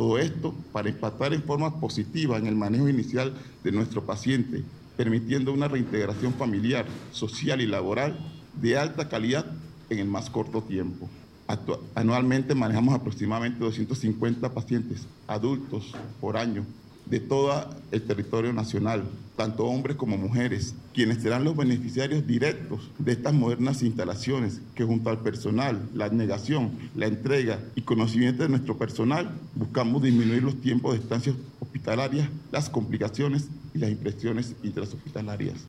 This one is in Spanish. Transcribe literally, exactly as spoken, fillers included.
Todo esto para impactar en forma positiva en el manejo inicial de nuestro paciente, permitiendo una reintegración familiar, social y laboral de alta calidad en el más corto tiempo. Actu- anualmente manejamos aproximadamente doscientos cincuenta pacientes adultos por año de todo el territorio nacional, tanto hombres como mujeres, quienes serán los beneficiarios directos de estas modernas instalaciones que junto al personal, la abnegación, la entrega y conocimiento de nuestro personal buscamos disminuir los tiempos de estancias hospitalarias, las complicaciones y las impresiones intrahospitalarias.